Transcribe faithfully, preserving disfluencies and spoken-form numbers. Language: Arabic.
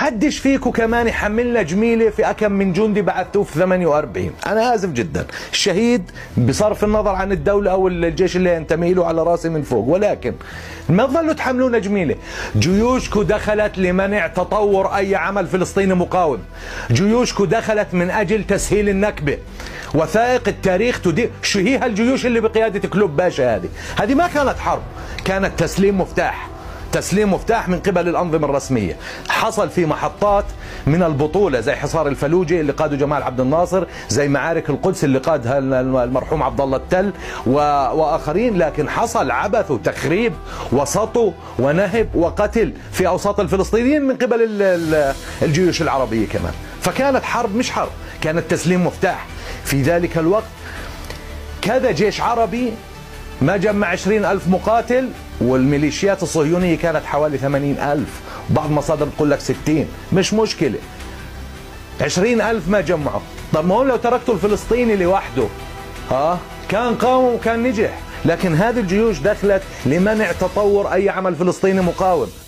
حدش فيكم كمان يحملنا جميلة في أكم من جندي بعثوه في ثمانية وأربعين. أنا آسف جدا، الشهيد بصرف النظر عن الدولة أو الجيش اللي ينتمي له على راسي من فوق، ولكن ما تظلوا تحملونا جميلة. جيوشكم دخلت لمنع تطور أي عمل فلسطيني مقاوم، جيوشكم دخلت من أجل تسهيل النكبة. وثائق التاريخ تدير. شو هي هالجيوش اللي بقيادة كلوب باشا؟ هذه هذه ما كانت حرب، كانت تسليم مفتاح، تسليم مفتاح من قبل الأنظمة الرسمية. حصل في محطات من البطولة زي حصار الفلوجة اللي قاده جمال عبد الناصر، زي معارك القدس اللي قادها المرحوم عبد الله التل وآخرين، لكن حصل عبث وتخريب وسطو ونهب وقتل في أوساط الفلسطينيين من قبل الجيوش العربية كمان. فكانت حرب مش حرب، كانت تسليم مفتاح. في ذلك الوقت كذا جيش عربي ما جمع عشرين ألف مقاتل، والميليشيات الصهيونية كانت حوالي ثمانين ألف، بعض مصادر بتقول لك ستين. مش مشكلة، عشرين ألف ما جمعوا. طب ما هو لو تركتوا الفلسطيني لوحده ها كان قام وكان نجح، لكن هذه الجيوش دخلت لمنع تطور أي عمل فلسطيني مقاوم.